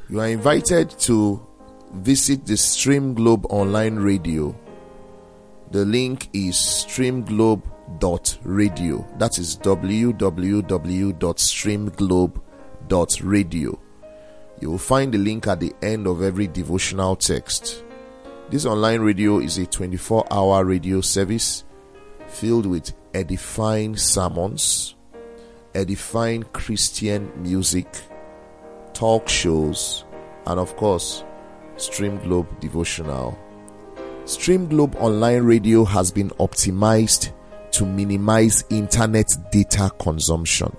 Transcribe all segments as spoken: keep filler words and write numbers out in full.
You are invited to visit the Stream Globe online radio. The link is stream globe dot radio. That is w w w dot stream globe dot radio. You will find the link at the end of every devotional text. This online radio is a twenty-four hour radio service filled with edifying sermons, edifying Christian music, talk shows, and of course, Stream Globe devotional. Stream Globe online radio has been optimized to minimize internet data consumption.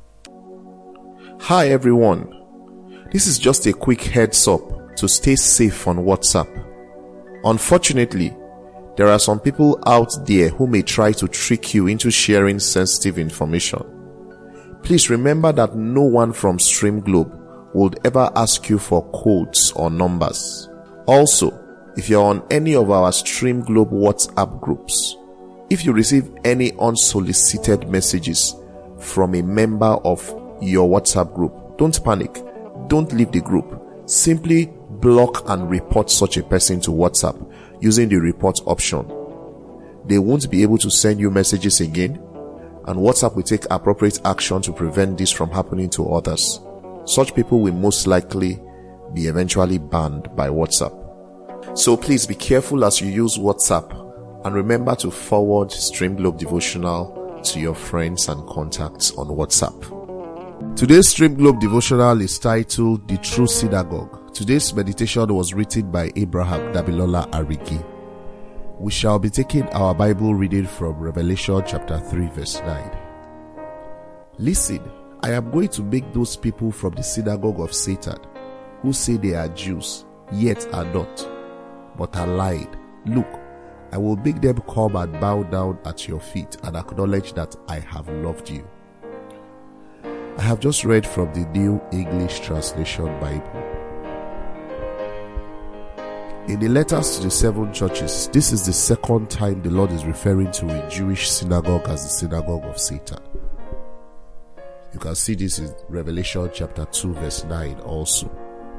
Hi everyone, this is just a quick heads up to stay safe on WhatsApp. Unfortunately, there are some people out there who may try to trick you into sharing sensitive information. Please remember that no one from Stream Globe would ever ask you for codes or numbers. Also, if you're on any of our Stream Globe WhatsApp groups, if you receive any unsolicited messages from a member of your WhatsApp group, don't panic. Don't leave the group. Simply block and report such a person to WhatsApp using the report option. They won't be able to send you messages again, and WhatsApp will take appropriate action to prevent this from happening to others. Such people will most likely be eventually banned by WhatsApp. So please be careful as you use WhatsApp, and remember to forward Stream Globe devotional to your friends and contacts on WhatsApp. Today's Stream Globe devotional is titled The True Synagogue. Today's meditation was written by Abraham Dabilola Arigi. We shall be taking our Bible reading from Revelation chapter three verse nine. Listen, I am going to make those people from the synagogue of Satan, who say they are Jews, yet are not, but are lying. Look, I will make them come and bow down at your feet and acknowledge that I have loved you. I have just read from the New English Translation Bible. In the letters to the seven churches, this is the second time the Lord is referring to a Jewish synagogue as the synagogue of Satan. You can see this in Revelation chapter two verse nine also.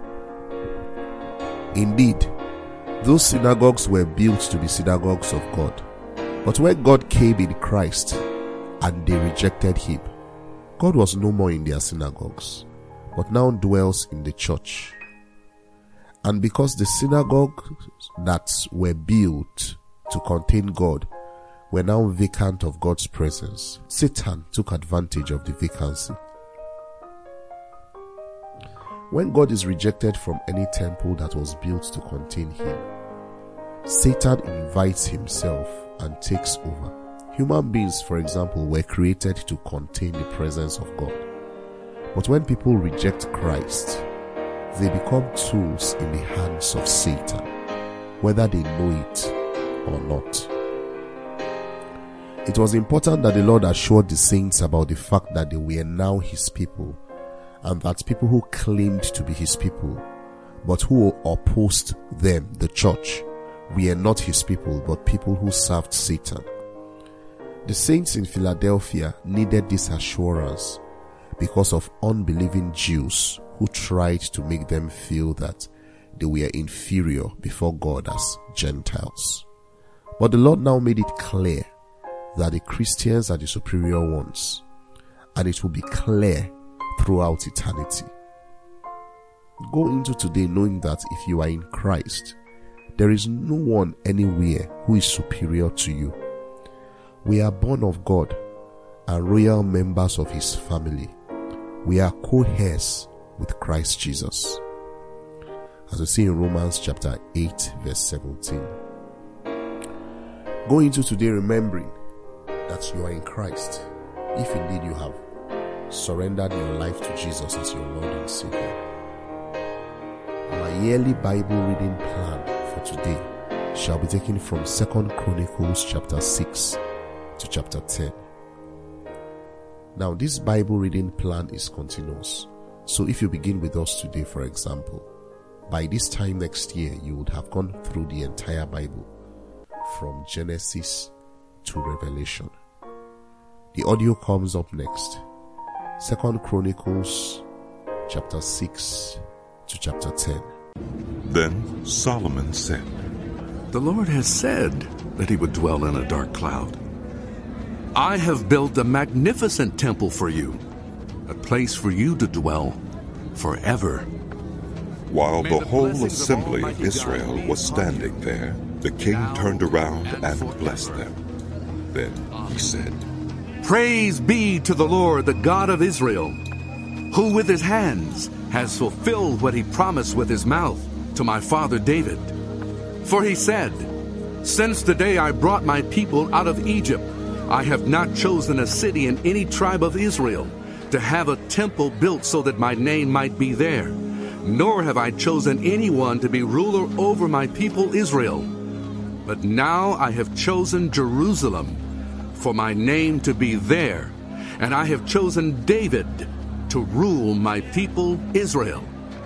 Indeed, those synagogues were built to be synagogues of God. But when God came in Christ and they rejected him, God was no more in their synagogues, but now dwells in the church. And because the synagogues that were built to contain God were now vacant of God's presence, Satan took advantage of the vacancy. When God is rejected from any temple that was built to contain him, Satan invites himself and takes over. Human beings, for example, were created to contain the presence of God. But when people reject Christ, they become tools in the hands of Satan, whether they know it or not. It was important that the Lord assured the saints about the fact that they were now his people, and that people who claimed to be his people, but who opposed them, the church, were not his people, but people who served Satan. The saints in Philadelphia needed this assurance because of unbelieving Jews who tried to make them feel that they were inferior before God as Gentiles. But the Lord now made it clear that the Christians are the superior ones, and it will be clear throughout eternity. Go into today knowing that if you are in Christ, there is no one anywhere who is superior to you. We are born of God and royal members of his family. We are co-heirs with Christ Jesus, as we see in Romans chapter eight verse seventeen. Go into today remembering that you are in Christ, if indeed you have surrendered your life to Jesus as your Lord and Savior. Our yearly Bible reading plan for today shall be taken from Second Chronicles chapter six to chapter ten. Now, this Bible reading plan is continuous. So if you begin with us today, for example, by this time next year, you would have gone through the entire Bible from Genesis to Revelation. The audio comes up next. Second Chronicles chapter six to chapter ten. Then Solomon said, The Lord has said that he would dwell in a dark cloud. I have built a magnificent temple for you, a place for you to dwell forever. While the whole assembly of Israel was standing there, the king turned around and blessed them. Then he said, Praise be to the Lord, the God of Israel, who with his hands has fulfilled what he promised with his mouth to my father David. For he said, Since the day I brought my people out of Egypt, I have not chosen a city in any tribe of Israel to have a temple built so that my name might be there, nor have I chosen anyone to be ruler over my people Israel. But now I have chosen Jerusalem for my name to be there, and I have chosen David to rule my people Israel.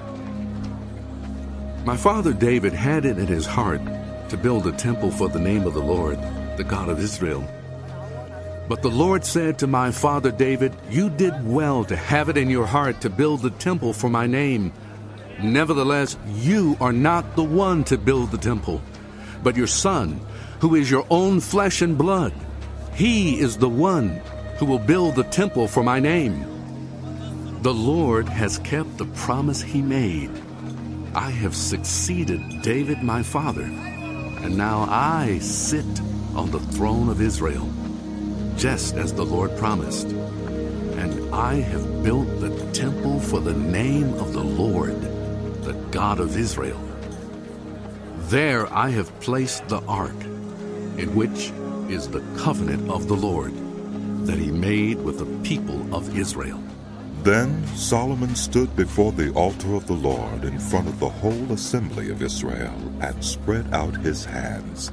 My father David had it in his heart to build a temple for the name of the Lord, the God of Israel. But the Lord said to my father David, You did well to have it in your heart to build the temple for my name. Nevertheless, you are not the one to build the temple, but your son, who is your own flesh and blood. He is the one who will build the temple for my name. The Lord has kept the promise he made. I have succeeded David my father, and now I sit on the throne of Israel, just as the Lord promised. And I have built the temple for the name of the Lord, the God of Israel. There I have placed the ark, in which is the covenant of the Lord, that he made with the people of Israel. Then Solomon stood before the altar of the Lord in front of the whole assembly of Israel and spread out his hands.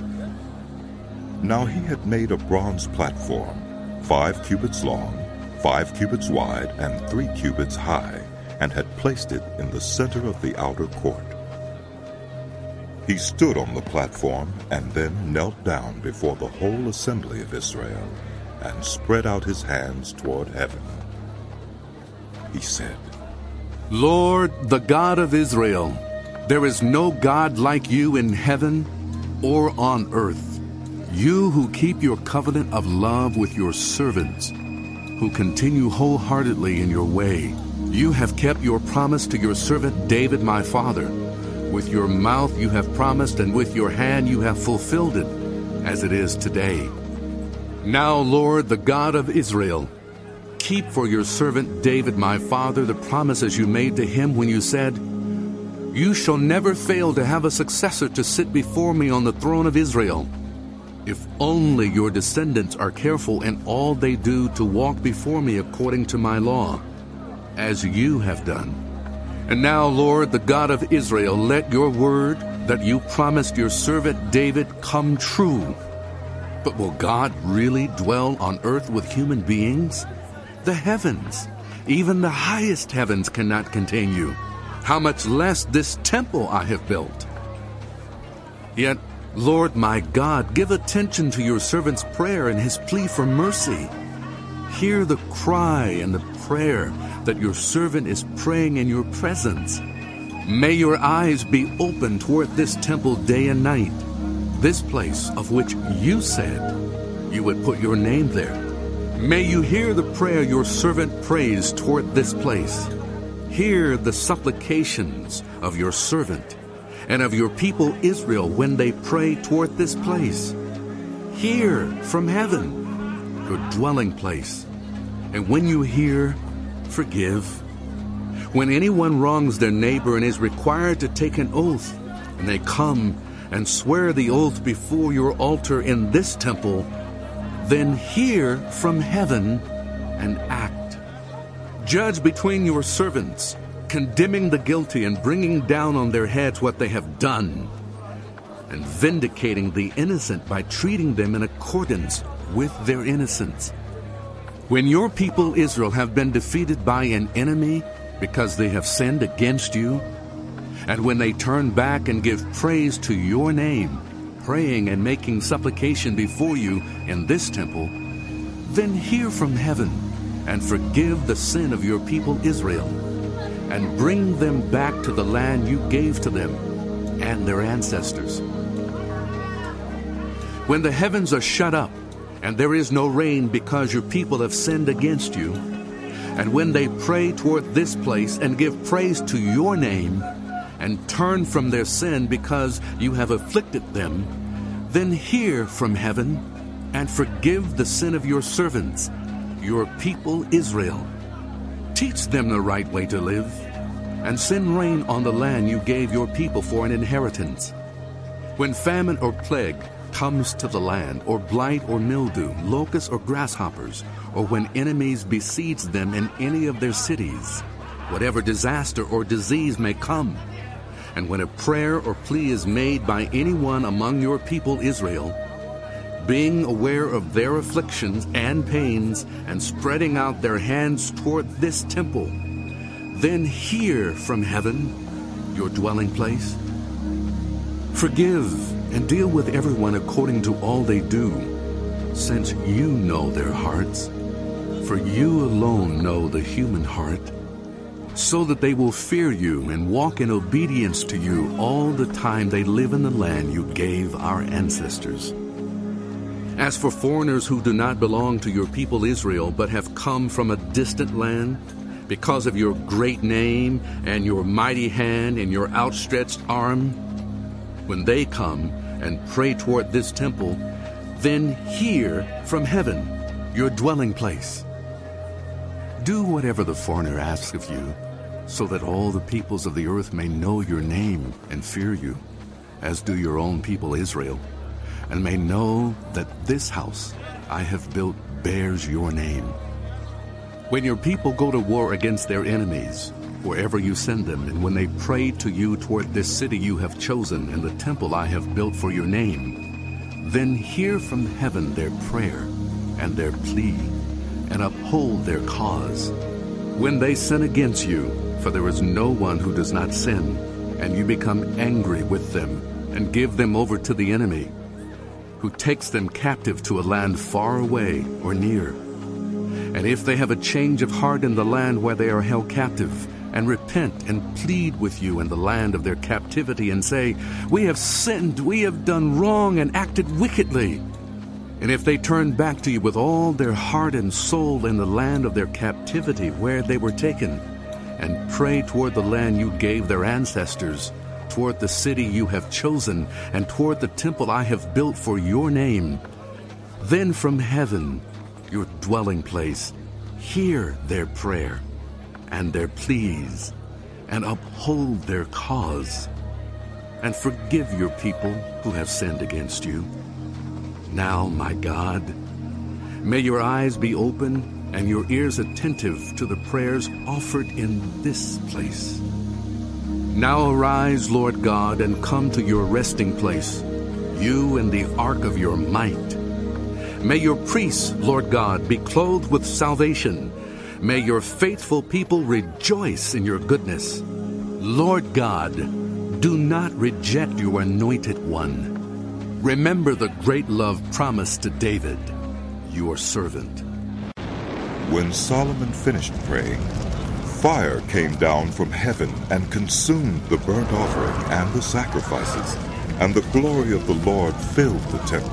Now he had made a bronze platform, five cubits long, five cubits wide, and three cubits high, and had placed it in the center of the outer court. He stood on the platform and then knelt down before the whole assembly of Israel and spread out his hands toward heaven. He said, Lord, the God of Israel, there is no God like you in heaven or on earth. You who keep your covenant of love with your servants, who continue wholeheartedly in your way. You have kept your promise to your servant David my father. With your mouth you have promised, and with your hand you have fulfilled it, as it is today. Now, Lord, the God of Israel, keep for your servant David my father the promises you made to him when you said, You shall never fail to have a successor to sit before me on the throne of Israel. If only your descendants are careful in all they do to walk before me according to my law, as you have done. And now, Lord, the God of Israel, let your word that you promised your servant David come true. But will God really dwell on earth with human beings? The heavens, even the highest heavens, cannot contain you. How much less this temple I have built? Yet, Lord my God, give attention to your servant's prayer and his plea for mercy. Hear the cry and the prayer that your servant is praying in your presence. May your eyes be open toward this temple day and night, this place of which you said you would put your name there. May you hear the prayer your servant prays toward this place. Hear the supplications of your servant and of your people Israel when they pray toward this place. Hear from heaven, your dwelling place. And when you hear, forgive. When anyone wrongs their neighbor and is required to take an oath, and they come and swear the oath before your altar in this temple, then hear from heaven and act. Judge between your servants, condemning the guilty and bringing down on their heads what they have done, and vindicating the innocent by treating them in accordance with their innocence. When your people Israel have been defeated by an enemy because they have sinned against you, and when they turn back and give praise to your name, praying and making supplication before you in this temple, then hear from heaven and forgive the sin of your people Israel, and bring them back to the land you gave to them and their ancestors. When the heavens are shut up, and there is no rain because your people have sinned against you, and when they pray toward this place and give praise to your name, and turn from their sin because you have afflicted them, then hear from heaven and forgive the sin of your servants, your people Israel. Teach them the right way to live, and send rain on the land you gave your people for an inheritance. When famine or plague comes to the land, or blight or mildew, locusts or grasshoppers, or when enemies besiege them in any of their cities, whatever disaster or disease may come, and when a prayer or plea is made by anyone among your people Israel, being aware of their afflictions and pains, and spreading out their hands toward this temple, then hear from heaven, your dwelling place. Forgive and deal with everyone according to all they do, since you know their hearts. For you alone know the human heart, so that they will fear you and walk in obedience to you all the time they live in the land you gave our ancestors. As for foreigners who do not belong to your people Israel, but have come from a distant land, because of your great name and your mighty hand and your outstretched arm, when they come and pray toward this temple, then hear from heaven, your dwelling place. Do whatever the foreigner asks of you, so that all the peoples of the earth may know your name and fear you, as do your own people Israel, and may know that this house I have built bears your name. When your people go to war against their enemies, wherever you send them, and when they pray to you toward this city you have chosen and the temple I have built for your name, then hear from heaven their prayer and their plea, and uphold their cause. When they sin against you, for there is no one who does not sin, and you become angry with them and give them over to the enemy, who takes them captive to a land far away or near. And if they have a change of heart in the land where they are held captive, and repent and plead with you in the land of their captivity, and say, "We have sinned, we have done wrong and acted wickedly," and if they turn back to you with all their heart and soul in the land of their captivity where they were taken, and pray toward the land you gave their ancestors, toward the city you have chosen, and toward the temple I have built for your name, then from heaven, your dwelling place, hear their prayer and their pleas, and uphold their cause, and forgive your people who have sinned against you. Now, my God, may your eyes be open and your ears attentive to the prayers offered in this place. Now arise, Lord God, and come to your resting place, you and the ark of your might. May your priests, Lord God, be clothed with salvation. May your faithful people rejoice in your goodness. Lord God, do not reject your anointed one. Remember the great love promised to David, your servant. When Solomon finished praying, fire came down from heaven and consumed the burnt offering and the sacrifices, and the glory of the Lord filled the temple.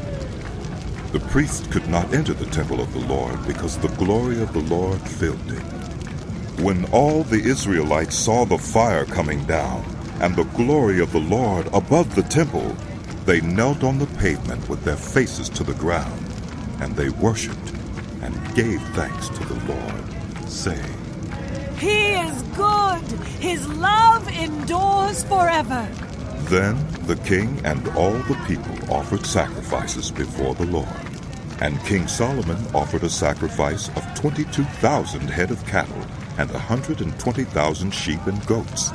The priest could not enter the temple of the Lord because the glory of the Lord filled it. When all the Israelites saw the fire coming down and the glory of the Lord above the temple, they knelt on the pavement with their faces to the ground, and they worshipped and gave thanks to the Lord, saying, "He is good. His love endures forever." Then the king and all the people offered sacrifices before the Lord. And King Solomon offered a sacrifice of twenty-two thousand head of cattle and one hundred twenty thousand sheep and goats.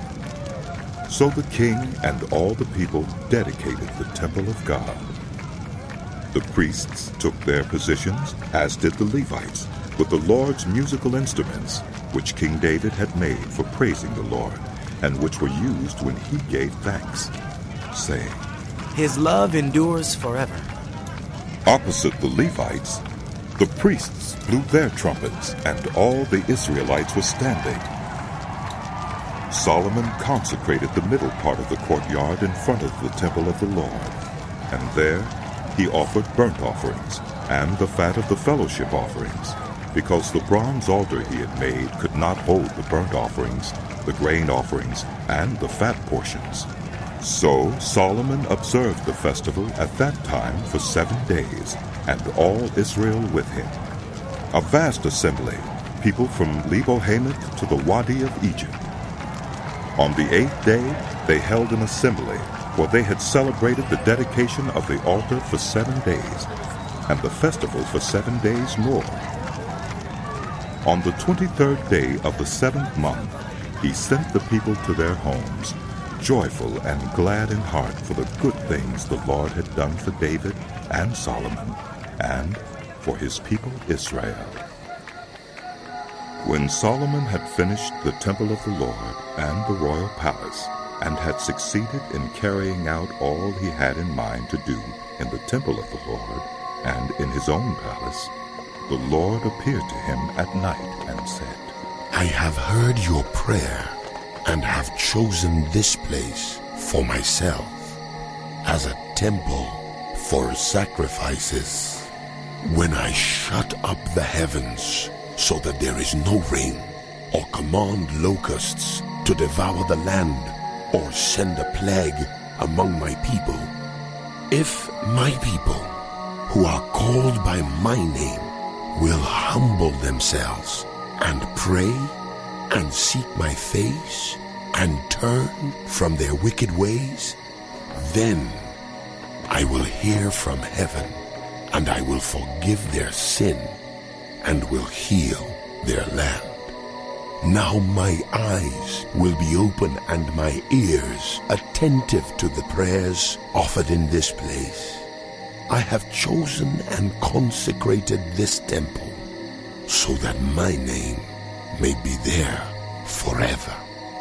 So the king and all the people dedicated the temple of God. The priests took their positions, as did the Levites, with the Lord's musical instruments, which King David had made for praising the Lord, and which were used when he gave thanks, saying, "His love endures forever." Opposite the Levites, the priests blew their trumpets, and all the Israelites were standing. Solomon consecrated the middle part of the courtyard in front of the temple of the Lord, and there he offered burnt offerings and the fat of the fellowship offerings, because the bronze altar he had made could not hold the burnt offerings, the grain offerings, and the fat portions. So Solomon observed the festival at that time for seven days, and all Israel with him. A vast assembly, people from Lebo-Hamath to the Wadi of Egypt. On the eighth day they held an assembly, for they had celebrated the dedication of the altar for seven days, and the festival for seven days more. On the twenty-third day of the seventh month he sent the people to their homes, joyful and glad in heart for the good things the Lord had done for David and Solomon, and for his people Israel. When Solomon had finished the temple of the Lord and the royal palace, and had succeeded in carrying out all he had in mind to do in the temple of the Lord and in his own palace, the Lord appeared to him at night and said, I have heard your prayer and have chosen this place for myself as a temple for sacrifices. When I shut up the heavens so that there is no rain, or command locusts to devour the land, or send a plague among my people, if my people, who are called by my name, will humble themselves and pray and seek my face and turn from their wicked ways, then I will hear from heaven, and I will forgive their sin and will heal their land. Now my eyes will be open and my ears attentive to the prayers offered in this place. I have chosen and consecrated this temple so that my name may be there forever.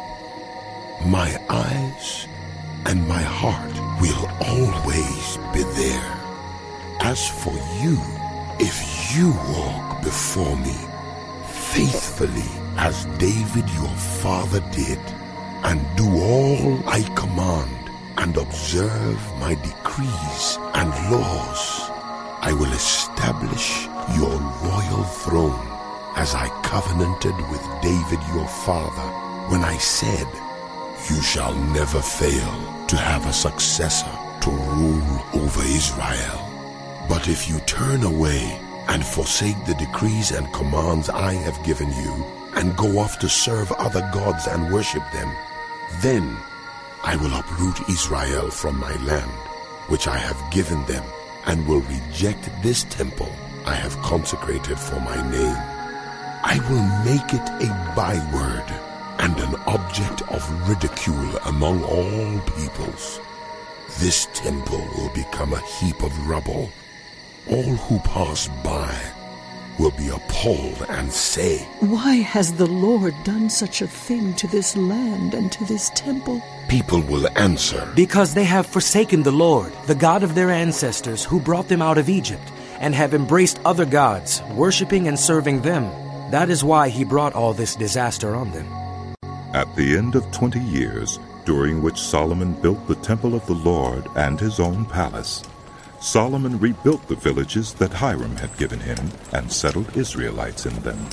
My eyes and my heart will always be there. As for you, if you walk before me faithfully as David your father did, and do all I command, and observe my decrees and laws, I will establish your royal throne as I covenanted with David your father when I said, you shall never fail to have a successor to rule over Israel. But if you turn away and forsake the decrees and commands I have given you, and go off to serve other gods and worship them, then I will uproot Israel from my land, which I have given them, and will reject this temple I have consecrated for my name. I will make it a byword and an object of ridicule among all peoples. This temple will become a heap of rubble. All who pass by will be appalled and say, why has the Lord done such a thing to this land and to this temple? People will answer, because they have forsaken the Lord, the God of their ancestors, who brought them out of Egypt, and have embraced other gods, worshipping and serving them. That is why he brought all this disaster on them. At the end of twenty years, during which Solomon built the temple of the Lord and his own palace, Solomon rebuilt the villages that Hiram had given him and settled Israelites in them.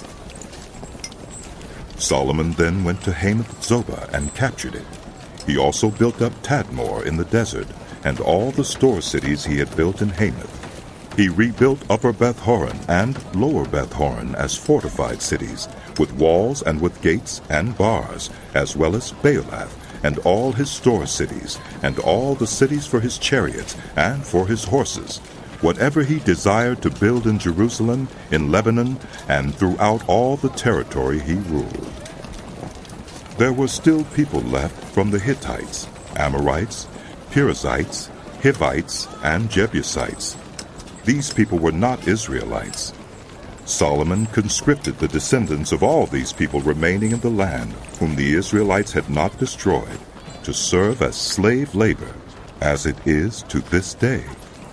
Solomon then went to Hamath-Zobah and captured it. He also built up Tadmor in the desert and all the store cities he had built in Hamath. He rebuilt Upper Beth-horon and Lower Beth-horon as fortified cities, with walls and with gates and bars, as well as Baalath and all his store cities, and all the cities for his chariots and for his horses, whatever he desired to build in Jerusalem, in Lebanon, and throughout all the territory he ruled. There were still people left from the Hittites, Amorites, Perizzites, Hivites, and Jebusites. These people were not Israelites. Solomon conscripted the descendants of all these people remaining in the land, whom the Israelites had not destroyed, to serve as slave labor, as it is to this day.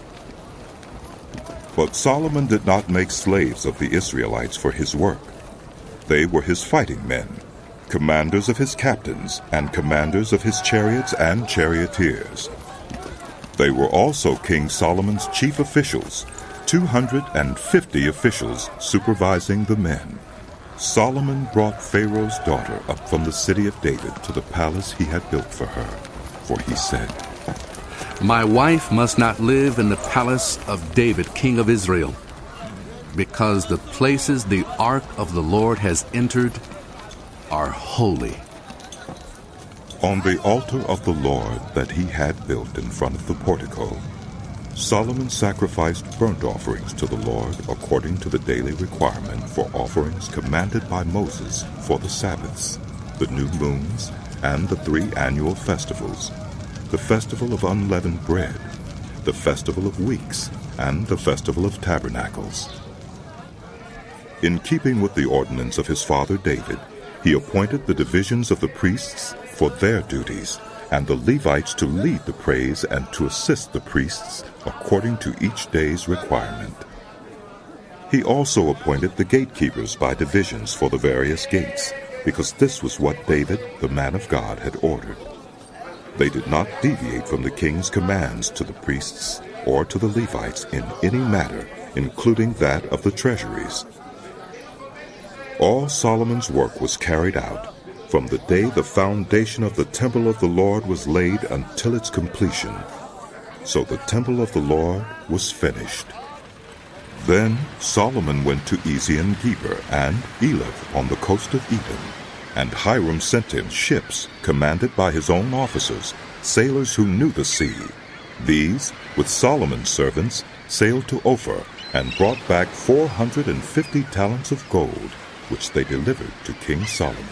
But Solomon did not make slaves of the Israelites for his work. They were his fighting men, commanders of his captains, and commanders of his chariots and charioteers. They were also King Solomon's chief officials, two hundred fifty officials supervising the men. Solomon brought Pharaoh's daughter up from the city of David to the palace he had built for her, for he said, "My wife must not live in the palace of David, king of Israel, because the places the ark of the Lord has entered are holy." On the altar of the Lord that he had built in front of the portico, Solomon sacrificed burnt offerings to the Lord according to the daily requirement for offerings commanded by Moses for the Sabbaths, the new moons, and the three annual festivals, the festival of unleavened bread, the festival of weeks, and the festival of tabernacles. In keeping with the ordinance of his father David, he appointed the divisions of the priests for their duties, and the Levites to lead the praise and to assist the priests according to each day's requirement. He also appointed the gatekeepers by divisions for the various gates, because this was what David, the man of God, had ordered. They did not deviate from the king's commands to the priests or to the Levites in any matter, including that of the treasuries. All Solomon's work was carried out from the day the foundation of the temple of the Lord was laid until its completion. So the temple of the Lord was finished. Then Solomon went to Ezion-Geber and Elath on the coast of Edom, and Hiram sent him ships commanded by his own officers, sailors who knew the sea. These, with Solomon's servants, sailed to Ophir and brought back four hundred fifty talents of gold, which they delivered to King Solomon.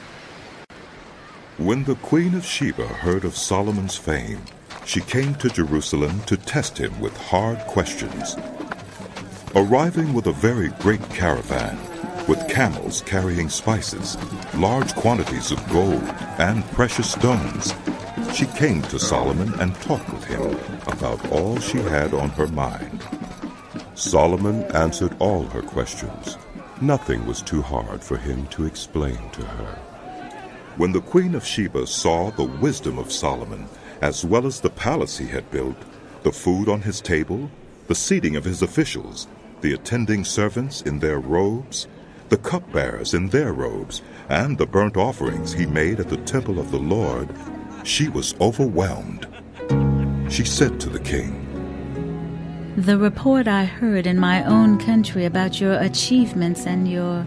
When the Queen of Sheba heard of Solomon's fame, she came to Jerusalem to test him with hard questions. Arriving with a very great caravan, with camels carrying spices, large quantities of gold, and precious stones, she came to Solomon and talked with him about all she had on her mind. Solomon answered all her questions. Nothing was too hard for him to explain to her. When the Queen of Sheba saw the wisdom of Solomon, as well as the palace he had built, the food on his table, the seating of his officials, the attending servants in their robes, the cupbearers in their robes, and the burnt offerings he made at the temple of the Lord, she was overwhelmed. She said to the king, "The report I heard in my own country about your achievements and your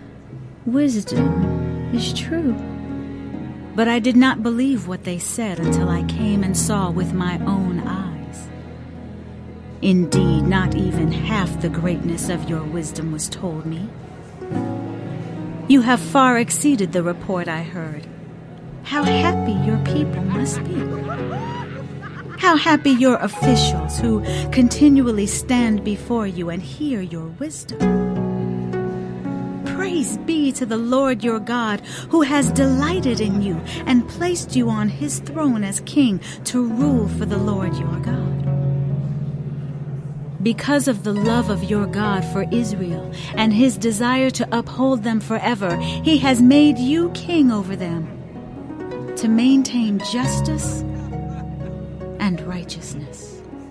wisdom is true. But I did not believe what they said until I came and saw with my own eyes. Indeed, not even half the greatness of your wisdom was told me. You have far exceeded the report I heard. How happy your people must be. How happy your officials who continually stand before you and hear your wisdom. Praise be to the Lord your God, who has delighted in you and placed you on his throne as king to rule for the Lord your God. Because of the love of your God for Israel and his desire to uphold them forever, he has made you king over them, to maintain justice and righteousness."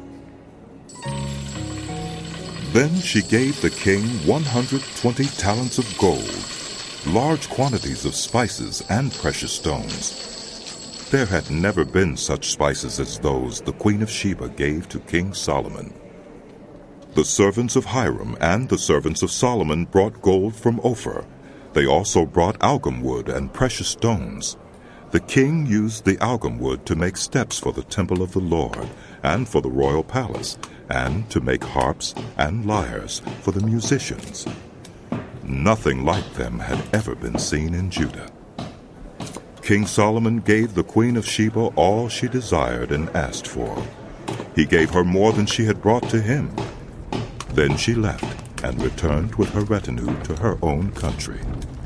Then she gave the king one hundred twenty talents of gold, large quantities of spices and precious stones. There had never been such spices as those the Queen of Sheba gave to King Solomon. The servants of Hiram and the servants of Solomon brought gold from Ophir. They also brought algum wood and precious stones. The king used the algum wood to make steps for the temple of the Lord and for the royal palace, and to make harps and lyres for the musicians. Nothing like them had ever been seen in Judah. King Solomon gave the Queen of Sheba all she desired and asked for. He gave her more than she had brought to him. Then she left and returned with her retinue to her own country.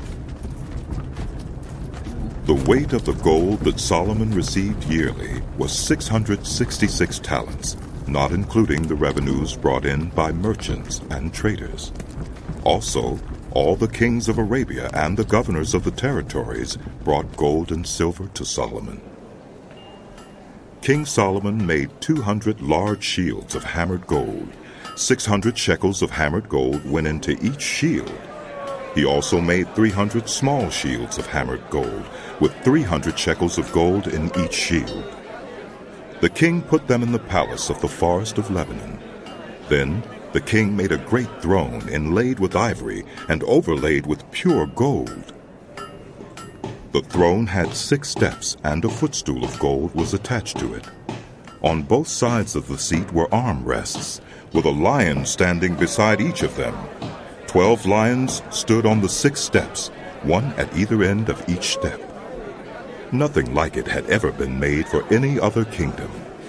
The weight of the gold that Solomon received yearly was six hundred sixty-six talents, not including the revenues brought in by merchants and traders. Also, all the kings of Arabia and the governors of the territories brought gold and silver to Solomon. King Solomon made two hundred large shields of hammered gold. Six hundred shekels of hammered gold went into each shield. He also made three hundred small shields of hammered gold, with three hundred shekels of gold in each shield. The king put them in the palace of the forest of Lebanon. Then the king made a great throne inlaid with ivory and overlaid with pure gold. The throne had six steps, and a footstool of gold was attached to it. On both sides of the seat were armrests, with a lion standing beside each of them. Twelve lions stood on the six steps, one at either end of each step. Nothing like it had ever been made for any other kingdom.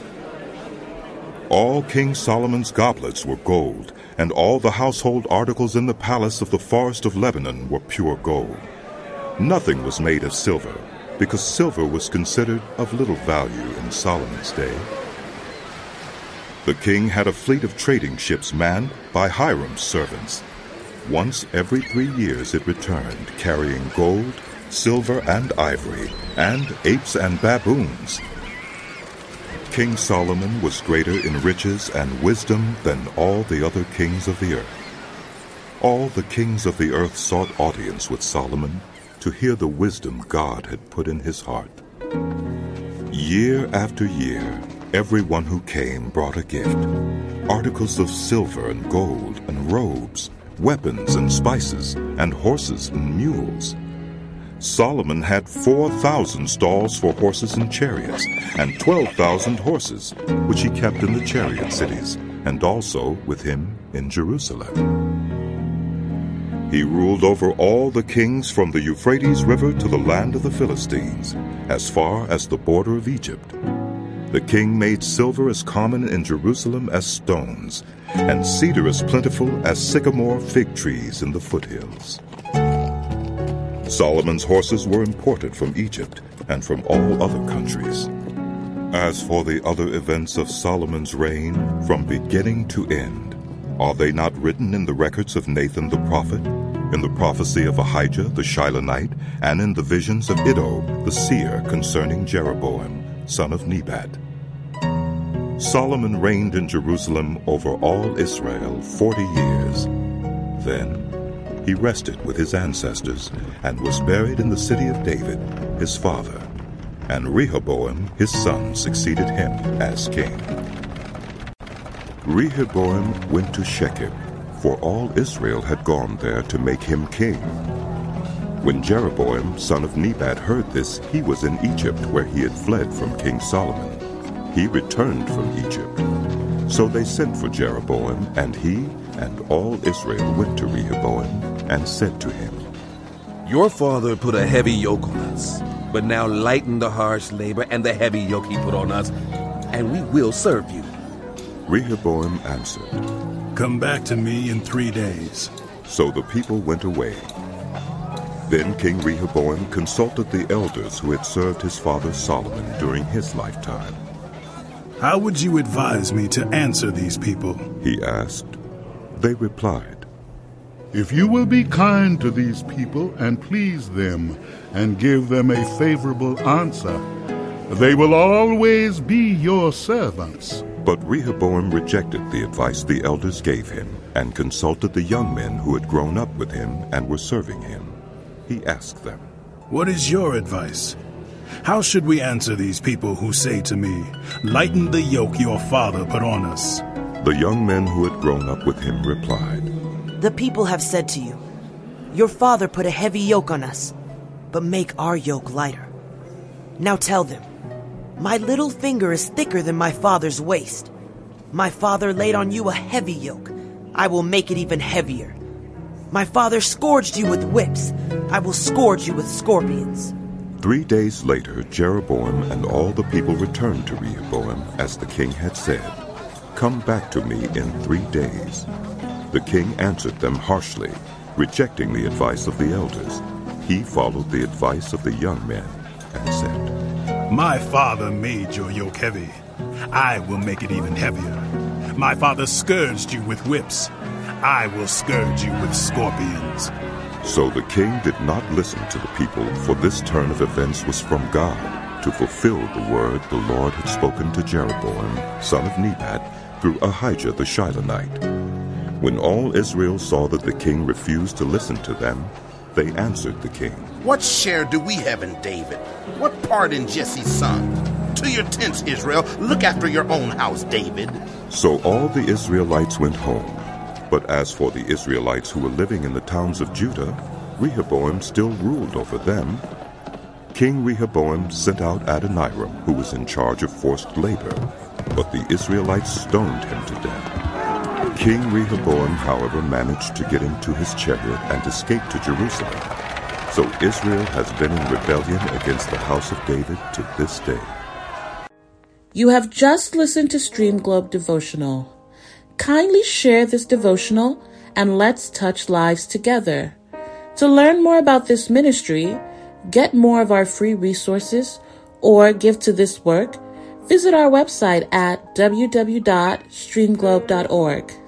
All King Solomon's goblets were gold, and all the household articles in the palace of the forest of Lebanon were pure gold. Nothing was made of silver, because silver was considered of little value in Solomon's day. The king had a fleet of trading ships manned by Hiram's servants. Once every three years it returned, carrying gold, silver, and ivory, and apes and baboons. King Solomon was greater in riches and wisdom than all the other kings of the earth. All the kings of the earth sought audience with Solomon to hear the wisdom God had put in his heart. Year after year, everyone who came brought a gift, articles of silver and gold and robes, weapons and spices, and horses and mules. Solomon had four thousand stalls for horses and chariots, and twelve thousand horses, which he kept in the chariot cities, and also with him in Jerusalem. He ruled over all the kings from the Euphrates River to the land of the Philistines, as far as the border of Egypt. The king made silver as common in Jerusalem as stones, and cedar as plentiful as sycamore fig trees in the foothills. Solomon's horses were imported from Egypt and from all other countries. As for the other events of Solomon's reign, from beginning to end, are they not written in the records of Nathan the prophet, in the prophecy of Ahijah the Shilonite, and in the visions of Iddo the seer concerning Jeroboam, son of Nebat? Solomon reigned in Jerusalem over all Israel forty years. Then he rested with his ancestors and was buried in the city of David, his father. And Rehoboam, his son, succeeded him as king. Rehoboam went to Shechem, for all Israel had gone there to make him king. When Jeroboam, son of Nebat, heard this, he was in Egypt, where he had fled from King Solomon. He returned from Egypt. So they sent for Jeroboam, and he and all Israel went to Rehoboam and said to him, Your father put a heavy yoke on us, but now lighten the harsh labor and the heavy yoke he put on us, and we will serve you. Rehoboam answered, Come back to me in three days. So the people went away. Then King Rehoboam consulted the elders who had served his father Solomon during his lifetime. How would you advise me to answer these people? He asked. They replied, If you will be kind to these people and please them and give them a favorable answer, they will always be your servants. But Rehoboam rejected the advice the elders gave him and consulted the young men who had grown up with him and were serving him. He asked them, What is your advice? How should we answer these people who say to me, Lighten the yoke your father put on us? The young men who had grown up with him replied, The people have said to you, Your father put a heavy yoke on us, but make our yoke lighter. Now tell them, My little finger is thicker than my father's waist. My father laid on you a heavy yoke. I will make it even heavier. My father scourged you with whips. I will scourge you with scorpions. Three days later, Jeroboam and all the people returned to Rehoboam, as the king had said, Come back to me in three days. The king answered them harshly, rejecting the advice of the elders. He followed the advice of the young men and said, My father made your yoke heavy. I will make it even heavier. My father scourged you with whips. I will scourge you with scorpions. So the king did not listen to the people, for this turn of events was from God, to fulfill the word the Lord had spoken to Jeroboam, son of Nebat, through Ahijah the Shilonite. When all Israel saw that the king refused to listen to them, they answered the king, "What share do we have in David? What part in Jesse's son? To your tents, Israel. Look after your own house, David." So all the Israelites went home. But as for the Israelites who were living in the towns of Judah, Rehoboam still ruled over them. King Rehoboam sent out Adoniram, who was in charge of forced labor, but the Israelites stoned him to death. King Rehoboam, however, managed to get into his chariot and escape to Jerusalem. So Israel has been in rebellion against the house of David to this day. You have just listened to Stream Globe Devotional. Kindly share this devotional and let's touch lives together. To learn more about this ministry, get more of our free resources, or give to this work, visit our website at w w w dot stream globe dot org.